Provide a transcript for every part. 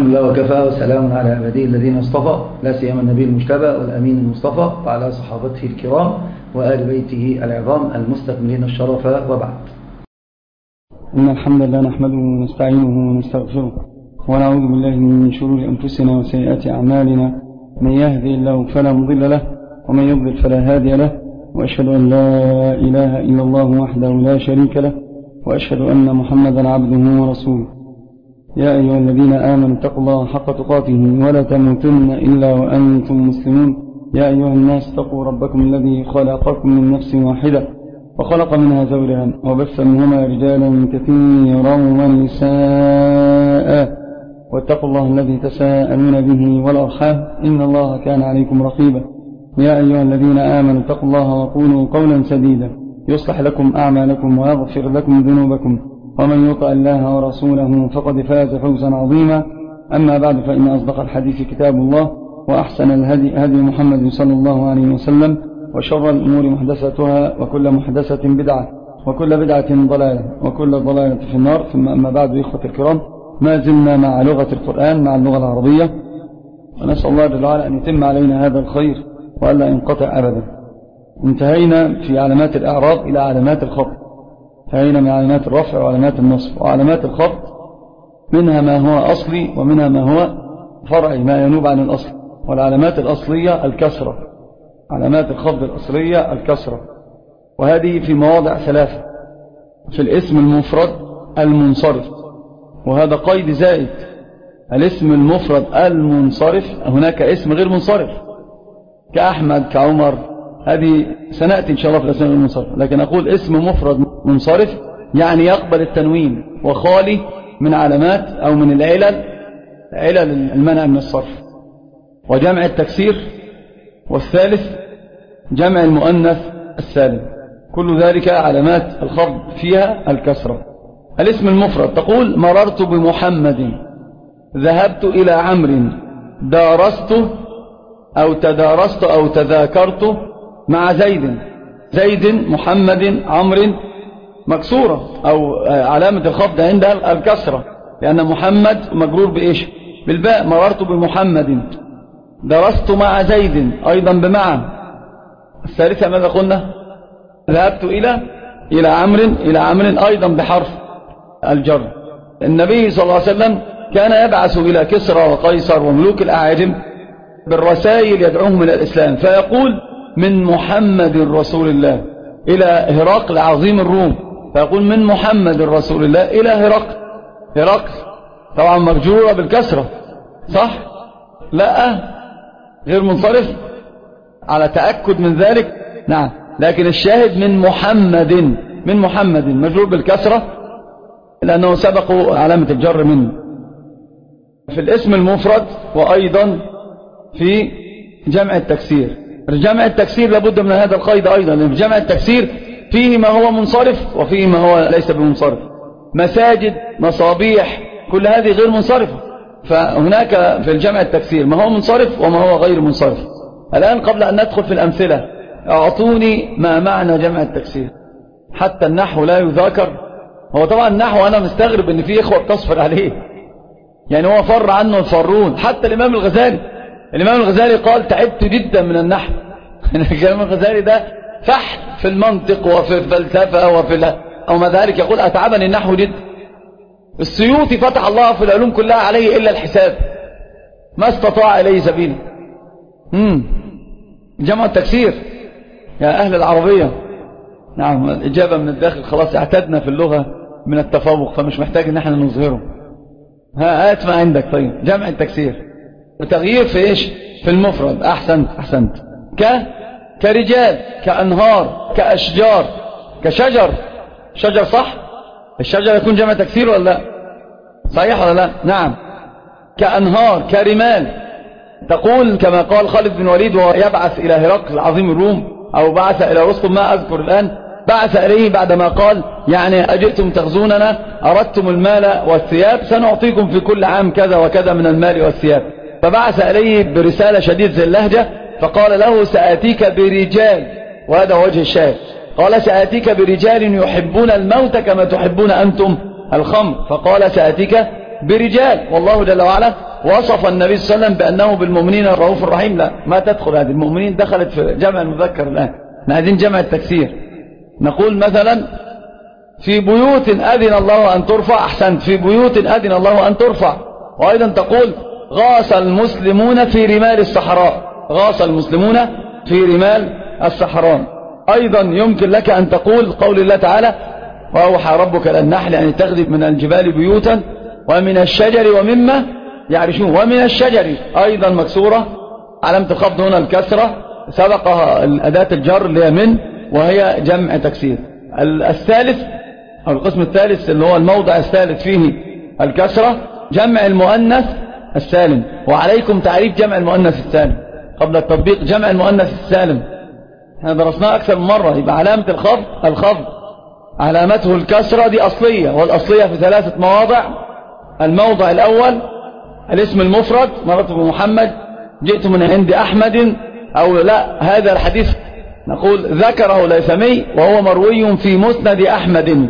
الحمد لله وكفى وسلام على عباده الذين اصطفى، لا سيما النبي المجتبى والأمين المصطفى وعلى صحابته الكرام وآل بيته العظام المستكملين الشرف، وبعد. إن الحمد لله نحمده ونستعينه ونستغفره ونعوذ بالله من شرور أنفسنا وسيئات أعمالنا، من يهدي الله فلا مضل له ومن يضلل فلا هادي له، وأشهد أن لا إله إلا الله وحده لا شريك له، وأشهد أن محمدا عبده ورسوله. يا أيها الذين آمنوا اتقوا الله حق تقاته ولا تموتن إلا وأنتم مسلمون. يا أيها الناس اتقوا ربكم الذي خلقكم من نفس واحدة وخلق منها زوجها وبث منهما رجالا كثيرا ونساء، واتقوا الله الذي تساءلون به والأرحام إن الله كان عليكم رقيبا. يا أيها الذين آمنوا اتقوا الله وقولوا قولا سديدا يصلح لكم أعمالكم ويغفر لكم ذنوبكم، ومن يطع الله ورسوله فقد فاز فوزا عظيما. أما بعد، فإن أصدق الحديث كتاب الله، وأحسن الهدي هدي محمد صلى الله عليه وسلم، وشر الأمور محدثاتها، وكل محدثة بدعة، وكل بدعة ضلالة، وكل ضلالة في النار. ثم أما بعد، إخوة الكرام، ما زلنا مع لغة القرآن، مع اللغة العربية، ونسأل الله جل وعلا أن يتم علينا هذا الخير وألا ينقطع أبدا. انتهينا في علامات الإعراب إلى علامات الخفض، انتهينا من علامات الرفع وعلامات النصب وعلامات الخفض، منها ما هو أصلي ومنها ما هو فرعي، ما ينوب عن الأصل. والعلامات الأصلية الكسرة، علامات الخفض الأصلية الكسرة، وهذه في مواضع ثلاثة: في الاسم المفرد المنصرف، وهذا قيد زائد، الاسم المفرد المنصرف، هناك اسم غير منصرف كأحمد كعمر، هذه سنأتي إن شاء الله في الأسماء المنصرفة، لكن أقول اسم مفرد منصرف يعني يقبل التنوين وخالي من علامات أو من علل المنع من الصرف. وجمع التكسير، والثالث جمع المؤنث السالم، كل ذلك علامات الخفض فيها الكسرة. الاسم المفرد تقول مررت بمحمد، ذهبت إلى عمرو، دارست أو تدارست أو تذاكرت مع زيد. زيد، محمد، عمرو مكسورة، أو علامة الخفض عندها الكسرة، لأن محمد مجرور بإيش؟ بالباء. مررت بمحمد، درست مع زيد أيضا بمع. الثالثة ماذا قلنا؟ ذهبت إلى عمرو أيضا بحرف الجر. النبي صلى الله عليه وسلم كان يبعث إلى كسرى وقيصر وملوك الأعاجم بالرسائل يدعوهم إلى الإسلام، فيقول من محمد رسول الله إلى هرقل عظيم الروم، فيقول من محمد رسول الله إلى هرقل طبعا مجرورة بالكسرة، صح؟ لا، غير منصرف على تأكد من ذلك، نعم. لكن الشاهد من محمد مجرور بالكسرة لأنه سبق علامة الجر منه. في الاسم المفرد، وأيضا في جمع التكسير. جمع التكسير لابد من هذا القيد أيضا، لأن في جمع التكسير فيه ما هو منصرف وفيه ما هو ليس بمنصرف. مساجد، مصابيح، كل هذه غير منصرفة، فهناك في الجمع التكسير ما هو منصرف وما هو غير منصرف. الآن قبل أن ندخل في الأمثلة، أعطوني ما معنى جمع التكسير. حتى النحو لا يذاكر. هو طبعا النحو أنا مستغرب أن في إخوة تصفر عليه، يعني هو فر عنه الفرون. حتى الإمام الغزالي قال تعبت جدا من النحو. الإمام الغزالي ده فحل في المنطق وفي الفلسفة أو ما ذلك، يقول أتعبني النحو جدا. السيوطي فتح الله في العلوم كلها عليه إلا الحساب، ما استطاع إليه سبيل. جمع التكسير يا أهل العربية، نعم، الإجابة من الداخل. خلاص اعتدنا في اللغة من التفوق، فمش محتاج ان احنا نظهره. هات ما عندك. طيب، جمع التكسير وتغيير في ايش؟ في المفرد. احسنت. كرجال، كأنهار، كأشجار، شجر، صح؟ الشجر يكون جمع تكسير ولا لا؟ صحيح ولا لا؟ نعم. كأنهار، كرمال. تقول كما قال خالد بن وليد وهو يبعث إلى هرقل عظيم الروم، أو بعث إلى رستم، ما أذكر الآن، بعث إليه بعدما قال يعني أجئتم تغزوننا، أردتم المال والثياب، سنعطيكم في كل عام كذا وكذا من المال والثياب. فبعث إليه برسالة شديدة اللهجة، فقال له سآتيك برجال، وهذا وجه الشاهد. قال سآتيك برجال يحبون الموت كما تحبون أنتم الخمر، فقال سآتيك برجال، والله جل وعلا وصف النبي صلى الله عليه وسلم بأنه بالمؤمنين الرؤوف الرحيم، لا ما تدخل هذه. المؤمنين دخلت في جمع المذكر الآن، احنا عايزين جمع التكسير. نقول مثلا في بيوت أذن الله أن ترفع، أحسنت، في بيوت أذن الله أن ترفع. وأيضا تقول غاص المسلمون في رمال الصحراء، غاص المسلمون في رمال الصحراء. أيضا يمكن لك أن تقول قول الله تعالى وأوحى ربك إلى النحل أن اتخذ من الجبال بيوتا ومن الشجر ومما يعرشون. ومن الشجر أيضا مكسورة، علامة الخفض هنا الكسرة، سبقها أداة الجر اللي هي من، وهي جمع تكسير. الثالث أو القسم الثالث اللي هو الموضع الثالث فيه الكسرة، جمع المؤنث السالم. وعليكم تعريف جمع المؤنث السالم قبل التطبيق. جمع المؤنث السالم احنا درسناه أكثر من مرة. يبقى علامة الخفض علامته الكسرة، دي أصلية، والأصلية في 3 مواضع. الموضع الأول الاسم المفرد، مررت بمحمد، جئت من عند أحمد، أو لا هذا الحديث نقول ذكره الهيثمي وهو مروي في مسند أحمد،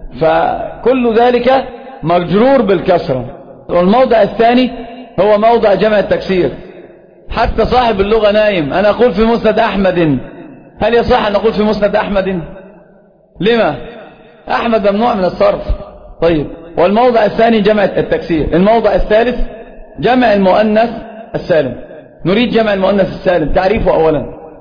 فكل ذلك مجرور بالكسرة. والموضع الثاني هو موضع جمع التكسير. حتى صاحب اللغة نايم، أنا أقول في مسند أحمد، هل يصح أن نقول في مسند أحمد؟ لما؟ أحمد ممنوع من الصرف. طيب، والموضع الثاني جمع التكسير. الموضع الثالث جمع المؤنث السالم. نريد جمع المؤنث السالم، تعريفه أولا.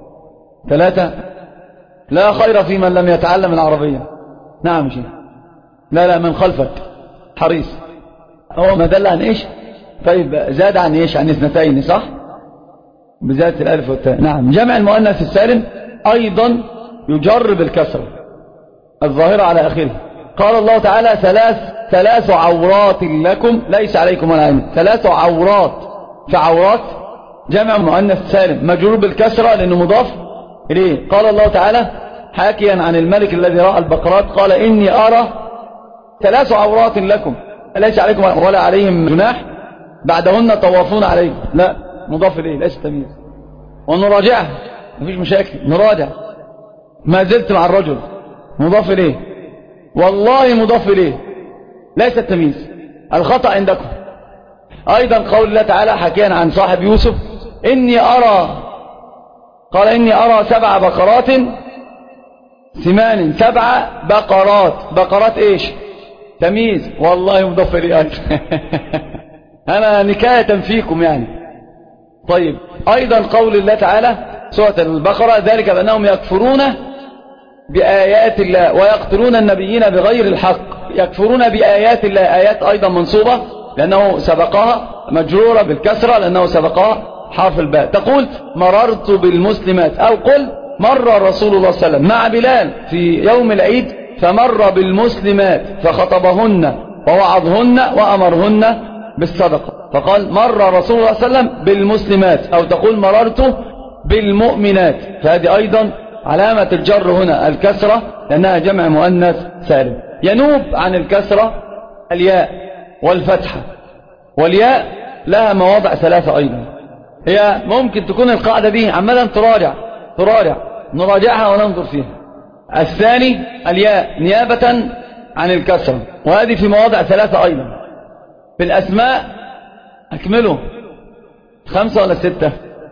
3 لا خير في من لم يتعلم العربية. نعم شيخ. لا من خلفك حريص. هو ما دل عن إيش؟ طيب زاد عن إيش؟ عن 2 صح؟ بزيادة الألف والتاء. نعم. جمع المؤنث السالم أيضا يجر بالكسر الظاهرة على آخره. قال الله تعالى 3 عورات لكم ليس عليكم ولا عليكم. 3 عورات، فعورات جمع مؤنث سالم مجرور بالكسرة لأنه مضاف إليه. قال الله تعالى حاكيا عن الملك الذي رأى البقرات قال إني أرى 3 عورات لكم ليس عليكم ولا عليهم جناح بعدهن طوافون عليكم. لا، مضاف إليه ليس تمييز. ونراجعها مفيش مشاكل، نراجع. ما زلت مع الرجل، مضاف إليه، والله مضاف إليه ليس التمييز. الخطأ عندكم. أيضا قول الله تعالى حكينا عن صاحب يوسف إني أرى، قال إني أرى 7 بقرات سمان. 7 بقرات، بقرات إيش؟ تمييز، والله مضاف إليه أيضا. أنا نكاية فيكم يعني. طيب، أيضا قول الله تعالى سورة البقرة ذلك بأنهم يكفرون بآيات الله ويقتلون النبيين بغير الحق. يكفرون بآيات الله، آيات أيضا منصوبة لأنه سبقها، مجرورة بالكسرة لأنه سبقها حرف الباء. تقول مررت بالمسلمات، أو قل مر رسول الله صلى الله عليه وسلم مع بلال في يوم العيد فمر بالمسلمات فخطبهن ووعظهن وأمرهن بالصدقة، فقال مر رسول الله صلى الله عليه وسلم بالمسلمات. أو تقول مررت بالمؤمنات، فهذه أيضا علامة الجر هنا الكسرة لأنها جمع مؤنث سالم. ينوب عن الكسرة الياء والفتحة، والياء لها مواضع 3 أيضا. هي ممكن تكون القاعدة دي عمالا تراجع نراجعها وننظر فيها. الثاني الياء نيابة عن الكسرة، وهذه في مواضع 3 أيضا. في الأسماء أكمله 5 ولا 6؟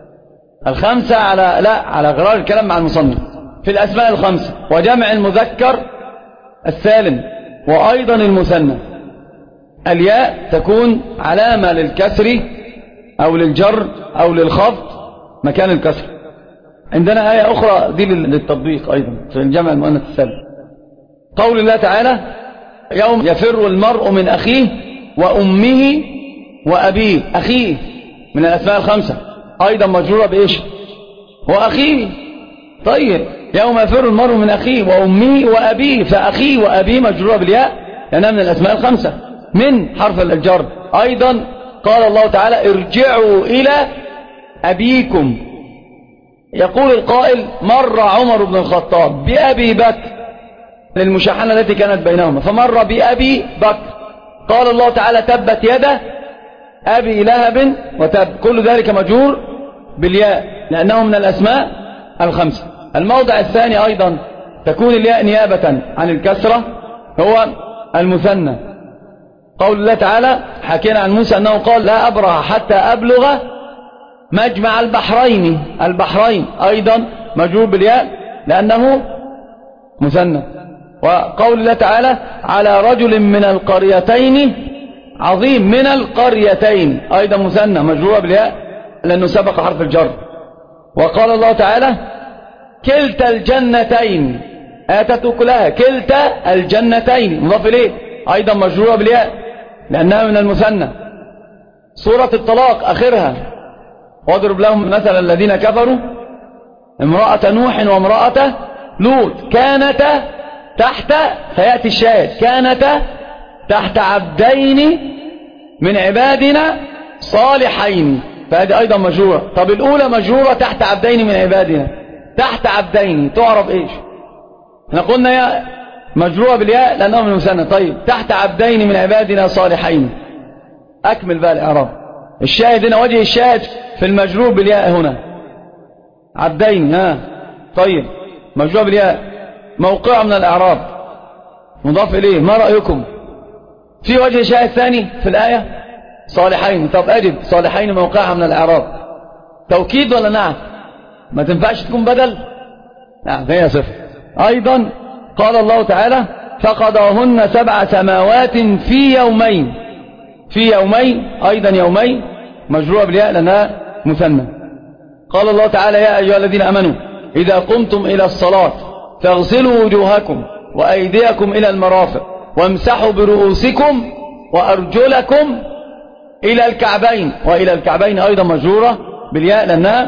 5 على غرار الكلام مع المصنف. في الأسماء 5، وجمع المذكر السالم وأيضا المثنى الياء تكون علامة للكسر أو للجر أو للخفض مكان الكسر. عندنا آية أخرى دي للتطبيق أيضا في الجمع المؤنث السالم. قول الله تعالى يوم يفر المرء من أخيه وأمه وأبيه. أخيه من الأسماء 5 أيضا مجرورة بإيش؟ وأخيه. طيب، يوم يفر المرء من أخيه وأمه وأبيه، فأخيه وأبيه مجرورة بالياء لأنها من الأسماء 5 من حرف الجر. أيضا قال الله تعالى ارجعوا إلى أبيكم. يقول القائل مر عمر بن الخطاب بأبي بكر للمشاحنة التي كانت بينهما، فمر بأبي بكر. قال الله تعالى تبت يده أبي لهب وتب. كل ذلك مجرور بالياء لأنه من الأسماء 5. الموضع الثاني أيضا تكون الياء نيابة عن الكسرة هو المثنى. قول الله تعالى حكينا عن موسى أنه قال لا أبرح حتى أبلغ مجمع البحرين. البحرين أيضا مجرور بالياء لأنه مثنى. وقول الله تعالى على رجل من القريتين عظيم. من القريتين أيضا مثنى مجرور بالياء لأنه سبق حرف الجر. وقال الله تعالى كلتا الجنتين آتت أكلها. كلتا الجنتين مضاف إليه أيضا مجرور بالياء لأنها من المثنى. سورة الطلاق آخرها واضرب لهم مثلا الذين كفروا امرأة نوح وامرأة لوط كانتا تحت، سيأتي الشاهد، كانتا تحت عبدين من عبادنا صالحين، فهذه أيضا مجرورة. طب الأولى مجرورة تحت عبدين من عبادنا، تحت عبدين تعرف إيش؟ احنا قلنا يا مجرورة بالياء لأنه من المثنى. طيب تحت عبدين من عبادنا صالحين، أكمل بقى الإعراب. الشاهد هنا وجه الشاهد في المجرور بالياء هنا عبدين. طيب مجرور بالياء موقعه من الإعراب مضاف إليه. ما رأيكم في وجه شاهد ثاني في الآية صالحين؟ طب أجد صالحين موقعها من الإعراب توكيد ولا نعم؟ ما تنفعش تكون بدل؟ نعم هي صفر. أيضا قال الله تعالى فقضاهن 7 سماوات في يومين. في يومين أيضا يومين مجروءة بالياء لأنها مثنى. قال الله تعالى يا أيها الذين آمنوا إذا قمتم إلى الصلاة فاغسلوا وجوهكم وأيديكم إلى المرافق وامسحوا برؤوسكم وأرجلكم إلى الكعبين. وإلى الكعبين أيضا مجرورة بالياء لأنها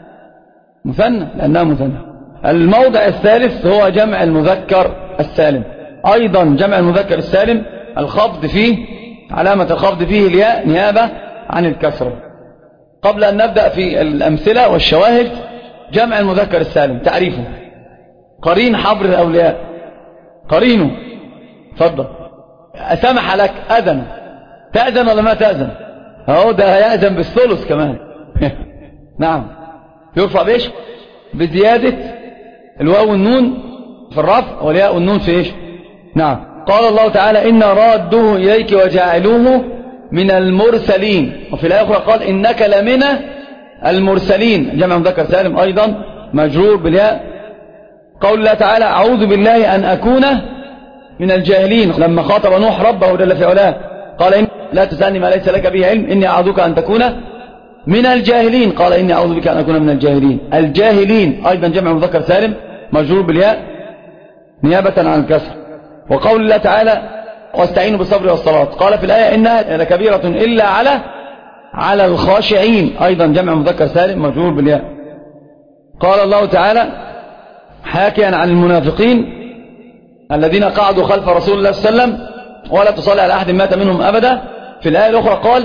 مثنى. الموضع الثالث هو جمع المذكر السالم. أيضا جمع المذكر السالم الخفض فيه، علامة الخفض فيه الياء نيابة عن الكسرة. قبل أن نبدأ في الأمثلة والشواهد، جمع المذكر السالم تعريفه قرين حبر الأولياء. قرينه فضل أسمح لك أذن، تأذن ولا ما تأذن؟ أهو ده يأذن بالثلث كمان. نعم يرفع بإيش؟ بزيادة الواو والنون في الرفع والياء والنون في إيش؟ نعم. قال الله تعالى إن رادوه إليك وجعلوه من المرسلين. وفي الآية الأخرى قال إنك لمن المرسلين، جمع مذكر سالم أيضا مجرور بالياء. قول الله تعالى أعوذ بالله أن أكون من الجاهلين لما خاطب نوح ربه جل في علاه قال إن لا تسألني ما ليس لك به علم إني أعوذك أن تكون من الجاهلين. قال إني أعوذ بك أن أكون من الجاهلين. الجاهلين أيضا جمع مذكر سالم مجرور بالياء نيابة عن الكسر. وقول الله تعالى واستعينوا بالصبر والصلاة قال في الآية إنها لكبيرة إلا على الخاشعين، أيضا جمع مذكر سالم مجرور بالياء. قال الله تعالى حاكيا عن المنافقين الذين قعدوا خلف رسول الله صلى الله عليه وسلم ولا تصلي على أحد مات منهم أبدا. في الآية الأخرى قال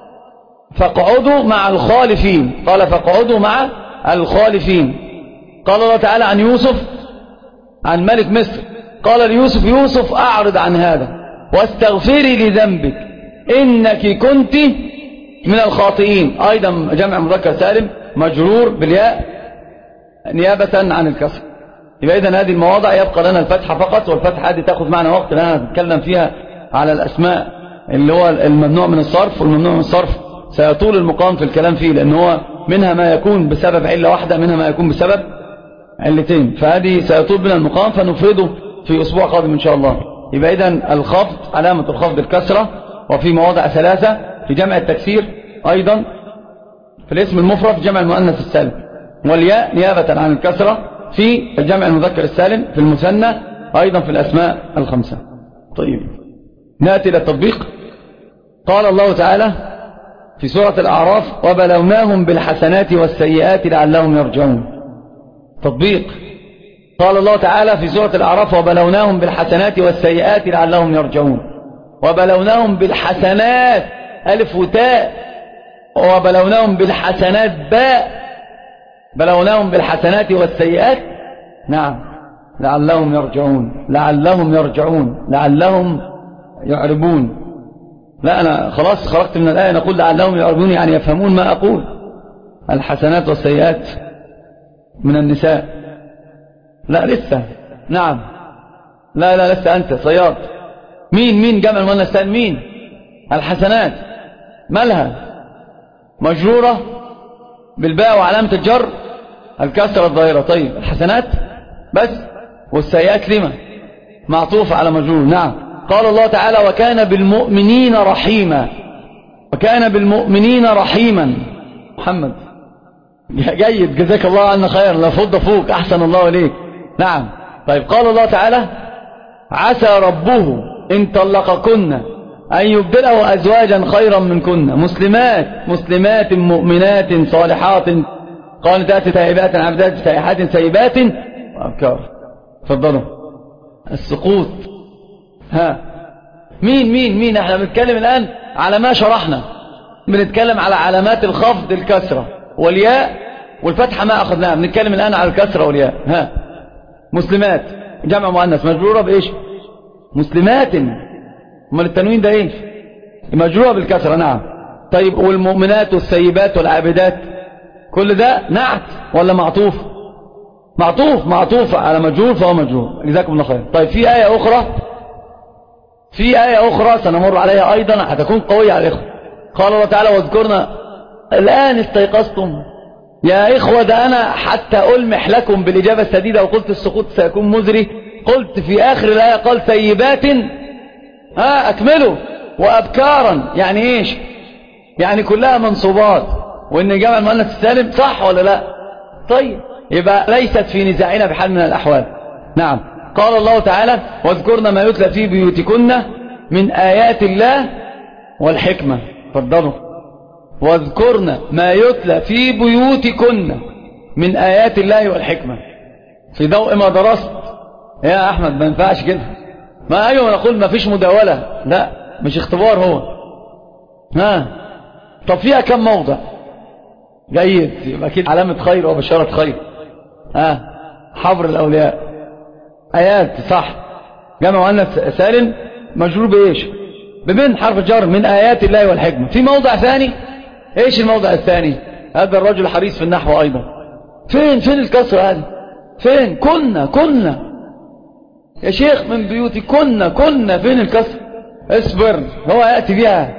فاقعدوا مع الخالفين. قال فاقعدوا مع الخالفين. قال الله تعالى عن يوسف عن ملك مصر قال ليوسف يوسف أعرض عن هذا واستغفري لذنبك إنك كنت من الخاطئين، أيضا جمع مذكر سالم مجرور بالياء نيابة عن الكسر. يبقى إذن هذه المواضع يبقى لنا الفتحة فقط، والفتحة هذه تأخذ معنا وقت لأننا نتكلم فيها على الأسماء اللي هو الممنوع من الصرف، والممنوع من الصرف سيطول المقام في الكلام فيه لأنه هو منها ما يكون بسبب علة واحدة منها ما يكون بسبب علتين، فهذه سيطول بنا المقام فنفرده في أسبوع قادم إن شاء الله. يبقى إذن الخفض علامة الخفض الكسرة، وفي مواضع 3 في جمع التكسير أيضا في الاسم المفرد جمع المؤنث السالم، والياء نيابة عن الكسرة في الجمع المذكر السالم في المثنى أيضا في الأسماء 5. طيب نأتي إلى التطبيق. قال الله تعالى في سورة الأعراف وبلوناهم بالحسنات والسيئات لعلهم يرجعون. تطبيق قال الله تعالى في سورة الأعراف وبلوناهم بالحسنات والسيئات لعلهم يرجعون. وبلوناهم بالحسنات ألف وتاء، وبلوناهم بالحسنات باء، بلوناهم بالحسنات والسيئات نعم لعلهم يرجعون، لعلهم يرجعون، لعلهم يعربون. لا أنا خلاص خرجت من الآية، نقول لعلهم يعربون يعني يفهمون ما أقول. الحسنات والسيئات من النساء لا لسه. نعم لا لسه أنت صياد. مين جمع المؤنث السالم؟ مين الحسنات مالها؟ مجرورة بالباء وعلامة الجر الكسرة الظاهرة. طيب الحسنات بس، والسيئات لما؟ معطوف على مجرور. نعم. قال الله تعالى وكان بالمؤمنين رحيما. وكان بالمؤمنين رحيما. محمد جيد، جزاك الله عنا خير، لا فض فوق، أحسن الله إليك. نعم. طيب قال الله تعالى عسى ربه إن طلقكن أن يبدله أزواجا خيرا منكن مسلمات مؤمنات صالحات قانتات تائبات عبدات سائحات سيبات وأبكار. تفضلوا. السقوط. ها مين احنا بنتكلم الآن على ما شرحنا، بنتكلم على علامات الخفض الكسرة والياء والفتحة ما أخذناها، بنتكلم الآن على الكسرة والياء. ها مسلمات جمع مؤنث مجرورة بإيش؟ مسلمات. امال التنوين ده ايه؟ مجرورة بالكسرة. نعم. طيب والمؤمنات والسيبات والعابدات كل ده نعت ولا معطوف؟ معطوف على مجرور فهو مجرور. جزاكم الله خير. طيب في آية أخرى سنمر عليها أيضا هتكون قوية على الإخوة. قال الله تعالى واذكرنا الآن استيقظتم يا إخوة. ده أنا حتى ألمح لكم بالإجابة السديدة وقلت السقوط سيكون مزري. قلت في آخر الآية قال سيبات أكملوا وأبكارا. يعني إيش؟ يعني كلها منصوبات، وإن جمع المؤنث السالم صح ولا لا؟ طيب يبقى ليست في نزاعنا بحال من الأحوال. نعم. قال الله تعالى واذكرن ما يتلى في بيوتكن من آيات الله والحكمة. تفضلوا. واذكرن ما يتلى في بيوتكن من آيات الله والحكمة. في ضوء ما درست يا أحمد ما ينفعش كده. ما أيوة نقول ما فيش مداولة، لا مش اختبار هو. طب فيها كم موضع؟ جيد، يبقى كده علامة خير وبشارة خير. حبر الأولياء آيات صح. جمع مؤنث سالم مجرور بإيش؟ بمن حرف الجر من آيات الله والحكمة. في موضع ثاني. إيش الموضع الثاني؟ هذا الرجل حريص في النحو أيضا. فين الكسر هذه؟ فين؟ كنا يا شيخ من بيوتي كنا فين الكسر؟ اصبر هو يأتي بها.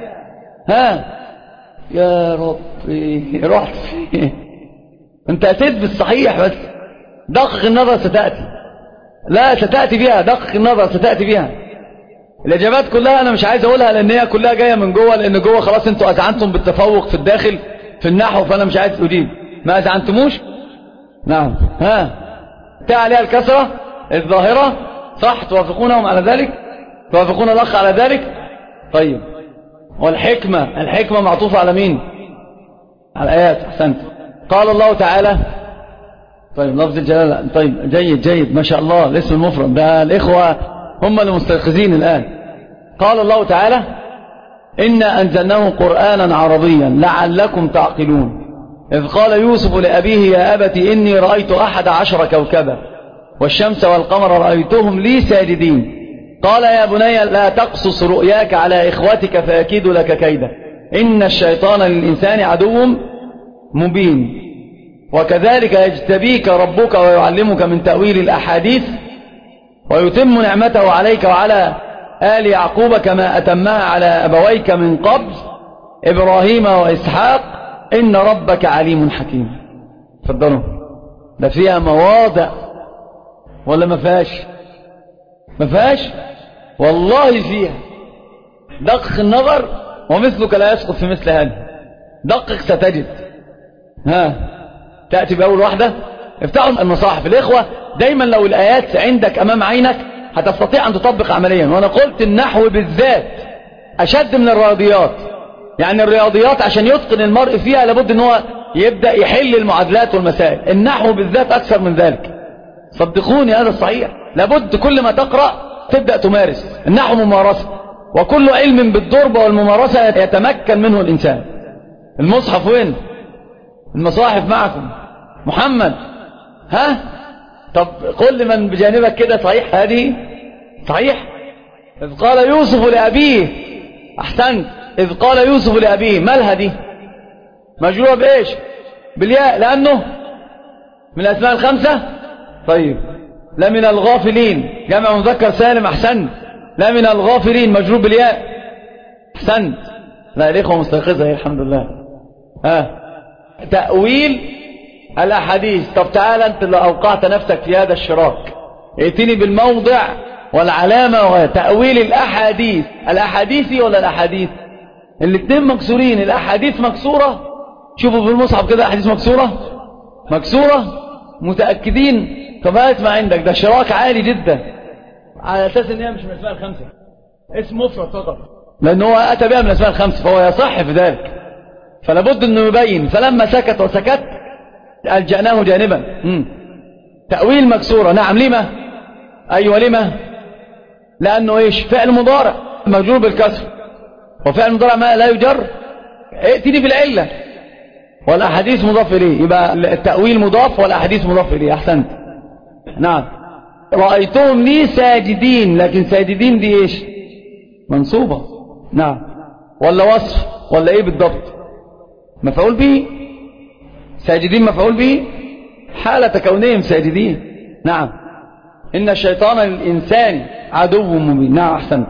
يا ربي رحت فيه. انت أتيت بالصحيح بس دقق النظر ستأتي. لا ستأتي بها، دقق النظر ستأتي بها. الإجابات كلها أنا مش عايز أقولها لأن هي كلها جاية من جوه، لأن جوه خلاص انتوا أذعنتم بالتفوق في الداخل في النحو، فأنا مش عايز أجيب. ما أذعنتموش؟ نعم. تاء عليها الكسرة الظاهرة صح. توافقونهم على ذلك؟ توافقون الأخ على ذلك؟ طيب. والحكمة معطوفة على مين؟ على الآيات. أحسنت. قال الله تعالى. طيب لفظ الجلالة. طيب جيد ما شاء الله. الاسم المفرد ده الإخوة هم المستيقظين الآن. قال الله تعالى إنا أنزلناه قرآنا عربيا لعلكم تعقلون إذ قال يوسف لأبيه يا أبت إني رأيت 11 كوكبا والشمس والقمر رأيتهم لي ساجدين قال يا بني لا تقصص رؤياك على إخوتك فيكيد لك كيدا إن الشيطان للإنسان عدو مبين وكذلك يجتبيك ربك ويعلمك من تأويل الأحاديث ويتم نعمته عليك وعلى آل يعقوب كما أتمها على أبويك من قبل إبراهيم وإسحاق إن ربك عليم حكيم. تفضلوا. ده فيها مواضع ولا ما فيهاش؟ والله فيها. دقق النظر ومثلك لا يسقط في مثل هذا. دقق ستجد. تأتي بأول واحدة. افتحوا المصاحف. الإخوة دايما لو الآيات عندك أمام عينك هتستطيع أن تطبق عمليا. وأنا قلت النحو بالذات أشد من الرياضيات. يعني الرياضيات عشان يتقن المرء فيها لابد أن هو يبدأ يحل المعادلات والمسائل. النحو بالذات أكثر من ذلك. صدقوني هذا الصحيح. لابد كل ما تقرأ تبدأ تمارس. النحو ممارسة وكل علم بالضرب والممارسة يتمكن منه الإنسان. المصحف وين؟ المصاحف معكم. محمد طب قل لمن بجانبك كده صحيح هذه صحيح. إذ قال يوسف لأبيه. أحسنت. إذ قال يوسف لأبيه. مالها دي؟ مجروءة بإيش؟ بالياء لأنه من الأسماء الخمسة. طيب لا من الغافلين جمع مذكر سالم. أحسنت. لا من الغافلين مجروء بالياء. أحسنت. لا الإخوة مستيقظة الحمد لله. تأويل الأحاديث. طب تعال أنت اللي أوقعت نفسك في هذا الشراك، ائتني بالموضع والعلامة وتأويل الأحاديث. الأحاديث ولا الأحاديث؟ الاثنين مكسورين. الأحاديث مكسورة، شوفوا في المصحف كده أحاديث مكسورة متأكدين؟ طب هات ما عندك، ده شراك عالي جدا على أساس إن هي مش من الأسماء الخمسة، اسم مفرد فقط، لأنه هو أتى بها من الأسماء الخمسة فهو يصح في ذلك، فلابد أنه يبين. فلما سكت وسكت ألجأناه جانبا. تأويل مكسورة. نعم. لما؟ أيوة لما؟ لأنه إيش؟ فعل مضارع مجرور بالكسر، وفعل مضارع ما لا يجر، ائتني في العلة. والأحاديث مضاف إليه، يبقى التأويل مضاف والأحاديث مضاف إليه. أحسنت. نعم. رأيتهم لي ساجدين، لكن ساجدين دي إيش؟ منصوبة. نعم. ولا وصف ولا إيه بالضبط؟ مفعول به. ساجدين مفعول به حالة كونهم ساجدين. نعم. إن الشيطان للإنسان عدو مبين. نعم أحسنت.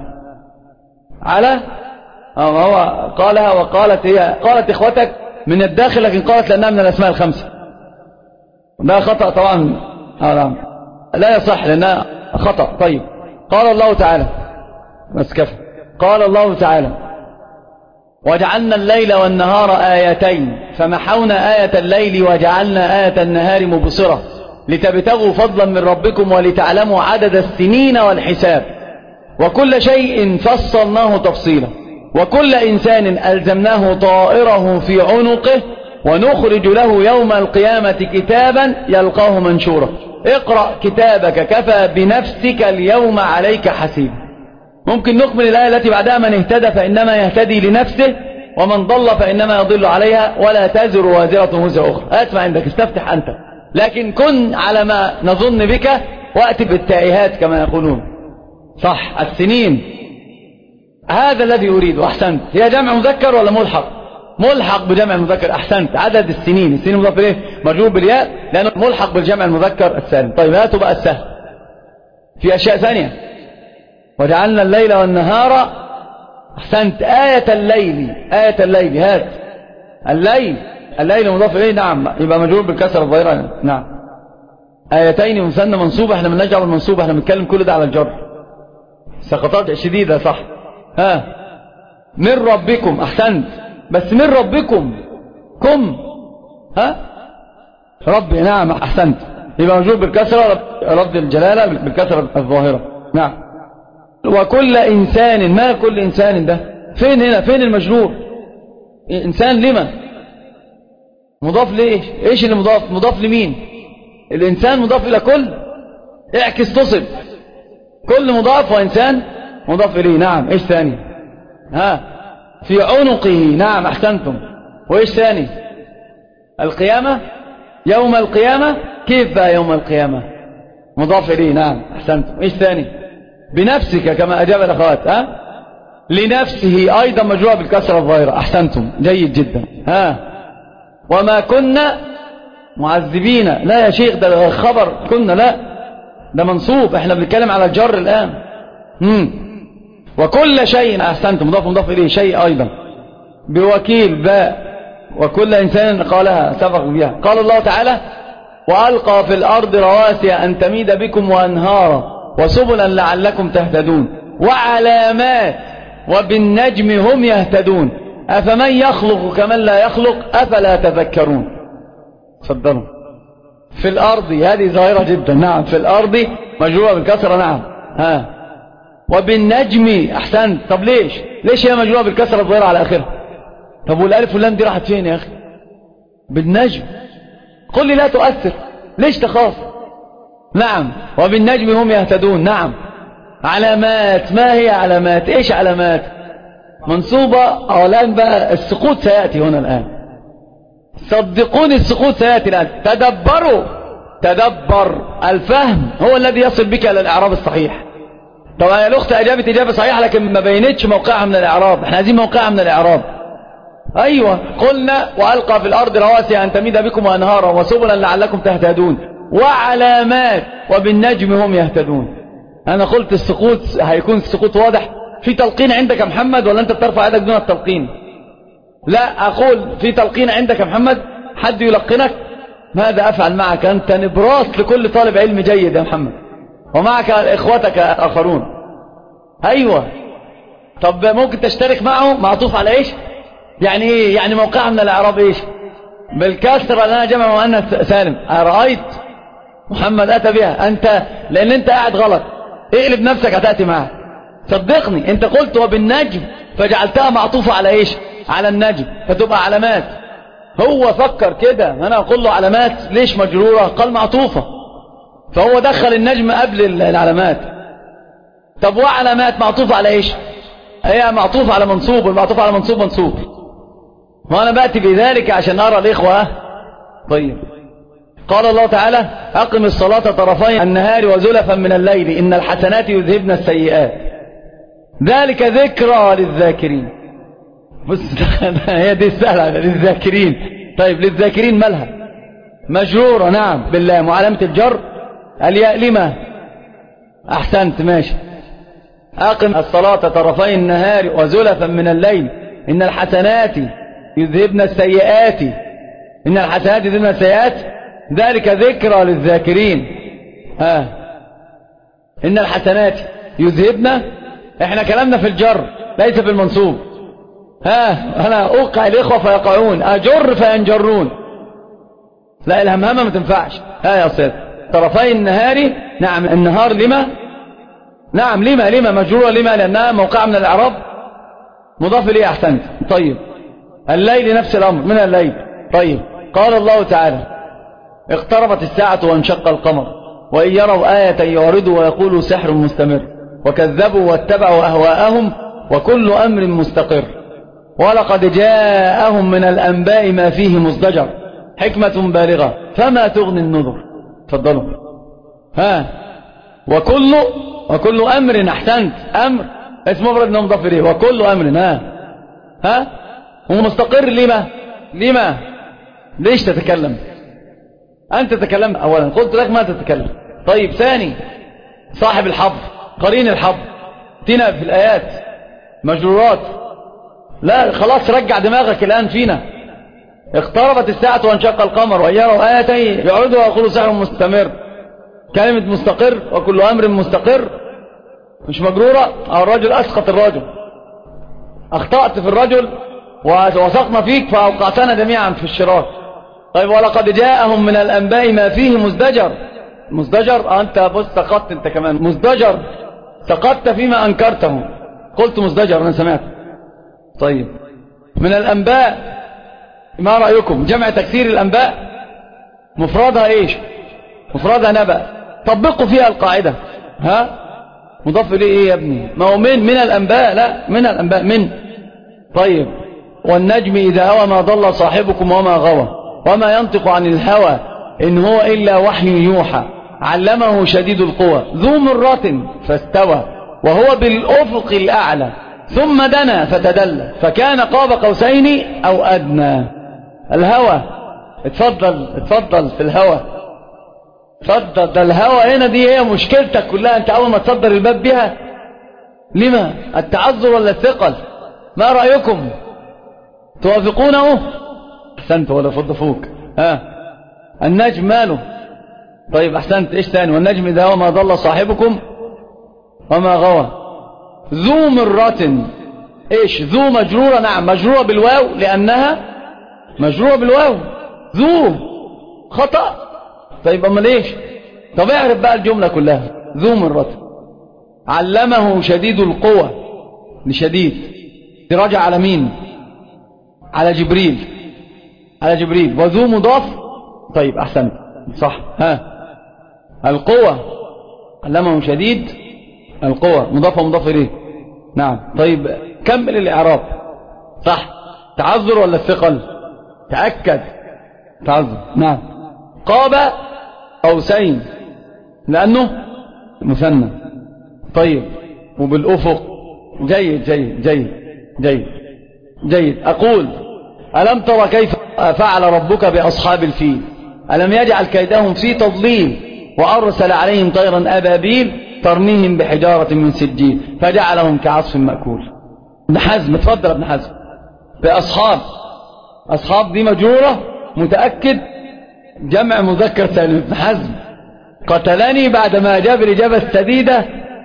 على هو قالها وقالت هي، قالت إخوتك من الداخل، لكن قالت لأنها من الأسماء الخمسة. ده خطأ طبعا. لا يصح لأنها خطأ. طيب قال الله تعالى، بس كفى. قال الله تعالى وجعلنا الليل والنهار آيتين فمحونا آية الليل وجعلنا آية النهار مبصرة لتبتغوا فضلا من ربكم ولتعلموا عدد السنين والحساب وكل شيء فصلناه تفصيلا وكل إنسان ألزمناه طائره في عنقه ونخرج له يوم القيامة كتابا يلقاه منشورا اقرأ كتابك كفى بنفسك اليوم عليك حسيب. ممكن نكمل الآية التي بعدها من اهتدى فإنما يهتدي لنفسه ومن ضل فإنما يضل عليها ولا تزر وازرة وزر أخرى. أسمع عندك، استفتح أنت، لكن كن على ما نظن بك وأتي بالتائهات كما يقولون. صح. السنين هذا الذي أريد. أحسنت. هي جمع مذكر ولا ملحق؟ ملحق بجمع المذكر. أحسنت. عدد السنين. السنين مضاف إليه مجرور بالياء لأنه ملحق بالجمع المذكر السالم. طيب هاتوا بقى السهل في أشياء ثانية. وجعلنا الليل والنهار. أحسنت. آية الليل. آية الليل. هات الليل مضاف إليه. نعم. يبقى مجرور بالكسر الظاهرة. نعم. آيتين مثنى منصوب. احنا من نجعل المنصوب، احنا بنتكلم كل ده على الجر. سقطات شديدة. صح. من ربكم. أحسنت. بس من ربكم كم ربي. نعم أحسنت. يبقى مجرور بالكسرة رفض الجلالة بالكسرة الظاهرة. نعم. وكل إنسان. ما كل إنسان ده فين هنا؟ فين المجرور؟ إنسان لما مضاف لإيش؟ إيش اللي مضاف لمين؟ الإنسان مضاف إلى كل. اعكس تصل كل مضاف وإنسان مضاف إليه. نعم. إيش ثاني؟ في عنقه. نعم أحسنتم. وإيش ثاني؟ القيامة. يوم القيامة. كيف بقى يوم القيامة؟ مضاف إليه. نعم أحسنتم. إيش ثاني؟ بنفسك كما أجاب الأخوات. لنفسه أيضا مجرور بالكسرة الظاهرة. أحسنتم. جيد جدا. وما كنا معذبين. لا يا شيخ ده خبر كنا، لا ده منصوب، احنا بنتكلم على الجر الآن. وكل شيء. أحسنتم. مضاف إليه. شيء أيضا بوكيل باء. وكل إنسان قالها سبق بها. قال الله تعالى وألقى في الأرض رواسي أن تميد بكم وأنهارا وسبلا لعلكم تهتدون وعلامات وبالنجم هم يهتدون أفمن يخلق كمن لا يخلق أفلا تذكرون. تفضلوا. في الأرض هذه ظاهرة جدا. نعم. في الأرض مجرورة بالكسرة. نعم. وبالنجم. أحسنت. طب ليش هي مجرورة بالكسرة الظاهرة على آخرها؟ طب والألف واللام دي راحت فين يا أخي؟ بالنجم. قل لي لا تؤثر، ليش تخاف؟ نعم. وبالنجم هم يهتدون. نعم. علامات. ما هي علامات؟ ايش علامات؟ منصوبة. الآن بقى السقوط سيأتي هنا الآن، صدقوني السقوط سيأتي الآن. تدبر. الفهم هو الذي يصل بك إلى الإعراب الصحيح. طبعا الأخت أجابت إجابة صحيحة لكن ما بينتش موقعها من الإعراب. احنا عايزين موقعها من الإعراب. أيوة. قلنا وألقى في الأرض رواسي أن تميد بكم وأنهارا وسبلا لعلكم تهتدون وعلامات وبالنجم هم يهتدون. أنا قلت السقوط هيكون السقوط واضح. في تلقين عندك يا محمد ولا أنت بترفع يدك دون التلقين؟ لا، أقول في تلقين عندك يا محمد، حد يلقنك. ماذا أفعل معك؟ أنت نبراس لكل طالب علم جيد يا محمد، ومعك إخوتك آخرون. أيوة، طب ممكن تشترك معه؟ معطوف على إيش؟ يعني إيه؟ يعني موقعها من الإعراب إيش؟ بالكسر لأنها جمع مؤنث سالم. أرأيت محمد أتى بها، أنت لأن أنت قاعد غلط، اقلب نفسك هتأتي معها. صدقني، أنت قلت وبالنجم فجعلتها معطوفة على إيش؟ على النجم، فتبقى علامات. هو فكر كده، أنا أقول له علامات ليش مجرورة؟ قال معطوفة، فهو دخل النجم قبل العلامات. طب وعلامات معطوفة على إيش؟ هي معطوفة على منصوب، والمعطوفة على منصوب منصوب. وأنا بأتي بذلك عشان أرى الإخوة. طيب، قال الله تعالى: أقم الصلاة طرفي النهار وزلفا من الليل إن الحسنات يذهبن السيئات ذلك ذكرى للذاكرين. بص هي دي السهلة للذاكرين. طيب للذاكرين مالها؟ مجرورة نعم بالله، وعلامة الجر الياء. لما؟ أحسنت ماشي. أقم الصلاة طرفي النهار وزلفا من الليل إن الحسنات يذهبن السيئات إن الحسنات يذهبن السيئات ذلك ذكرى للذاكرين. إن الحسنات يذهبن، احنا كلامنا في الجر ليس في المنصوب. أنا أوقع الإخوة فيقعون، أجر فينجرون. لا، الهمهمة ما تنفعش. يا أستاذ، طرفي النهار، نعم النهار لما؟ نعم لما مجرورة لما لأنها موقع من الإعراب مضاف إليه. أحسنت. طيب الليل نفس الأمر، من الليل. طيب قال الله تعالى: اقتربت الساعة وانشق القمر وإن يروا آية يعرضوا ويقولوا سحر مستمر وكذبوا واتبعوا أهواءهم وكل أمر مستقر ولقد جاءهم من الأنباء ما فيه مزدجر حكمة بالغة فما تغني النذر. تفضلوا. وكل أمر. أحسنت، أمر اسمه مفرد مضاف إليه، وكل أمر. هو مستقر. لما ليش تتكلم؟ أنت تتكلم أولا، قلت لك ما تتكلم. طيب ثاني، صاحب الحظ، قرين الحظ، تنا في الآيات مجرورات. لا خلاص، رجع دماغك الآن فينا. اقتربت الساعة وانشق القمر وإن يروا آية يعرضوا ويقولوا سحر مستمر. كلمة مستقر وكل أمر مستقر مش مجرورة. الرجل أسقط الرجل، أخطأت في الرجل ووثقنا فيك فأوقعتنا جميعا في الشراك. طيب ولقد جاءهم من الأنباء ما فيه مزدجر. مزدجر، أنت بص سقطت أنت كمان. مزدجر، سقطت فيما أنكرته. قلت مزدجر أنا سمعت. طيب من الأنباء، ما رأيكم؟ جمع تكسير الأنباء مفردها إيش؟ مفردها نبأ. طبقوا فيها القاعدة. مضاف إليه إيه يا ابني؟ ما هو من الأنباء. لا، من الأنباء من. طيب والنجم إذا هوى ما ضل صاحبكم وما غوى وما ينطق عن الهوى إن هو إلا وحي يوحى علمه شديد القوى ذو مرة فاستوى وهو بالأفق الأعلى ثم دنا فتدلى فكان قاب قوسين أو أدنى. الهوى، اتفضل في الهوى. اتفضل. ده الهوى هنا دي هي مشكلتك كلها. انت اول ما تصدر الباب بها. لما؟ التعذر ولا الثقل؟ ما رأيكم؟ توافقونه؟ احسنت ولا فضفوك. النجم ماله؟ طيب احسنت. ايش ثاني؟ والنجم اذا هو ما ضل صاحبكم وما غوى ذو مرة. ايش ذو؟ مجرورة. نعم مجرورة بالواو لانها مجرورة بالواو. ذو خطأ. طيب امال ايش؟ طب اعرف بقى الجملة كلها. ذو مرة علمه شديد القوى. لشديد دي راجع على مين؟ على جبريل. على جبريل. وذو مضاف. طيب احسنت صح. القوة علمه شديد القوة مضاف ومضاف اليه. نعم. طيب كمل الاعراب. صح. تعذر ولا الثقل؟ تأكد. تعذر. نعم. قاب قوسين لأنه مثنى. طيب وبالأفق. جيد جيد جيد جيد جيد. أقول ألم ترى كيف فعل ربك بأصحاب الفيل ألم يجعل كيدهم في تضليل وأرسل عليهم طيرا أبابيل ترميهم بحجارة من سجيل فجعلهم كعصف مأكول. ابن حزم، اتفضل ابن حزم. أصحاب دي مجرورة، متأكد، جمع مذكر سالم. ابن حزم قتلني بعدما أجاب الإجابة السديدة.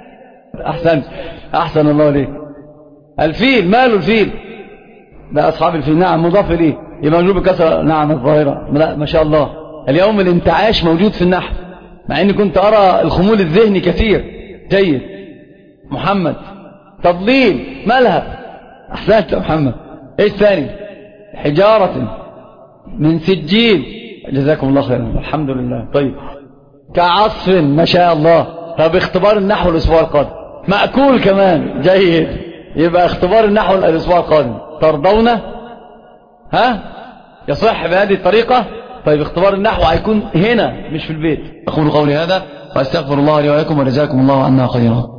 أحسن الله ليك. الفيل، ماله الفيل؟ ده أصحاب الفيل، نعم مضاف إليه، يبقى مجرور بكسر، نعم الظاهرة. لا ما شاء الله، اليوم الانتعاش موجود في النحو، مع إني كنت أرى الخمول الذهني كثير. جيد. محمد، تضليل، مالها؟ أحسنت يا محمد. إيش ثاني؟ حجارة من سجيل. جزاكم الله خيرا، الحمد لله. طيب، كعصف، ما شاء الله. طب اختبار النحو الأسبوع القادم. مأكول كمان، جيد. يبقى اختبار النحو الأسبوع القادم. ترضون؟ يصح بهذه الطريقة؟ طيب اختبار النحو هيكون هنا مش في البيت. أقول قولي هذا وأستغفر الله لي ولكم وجزاكم الله عنا خيرا.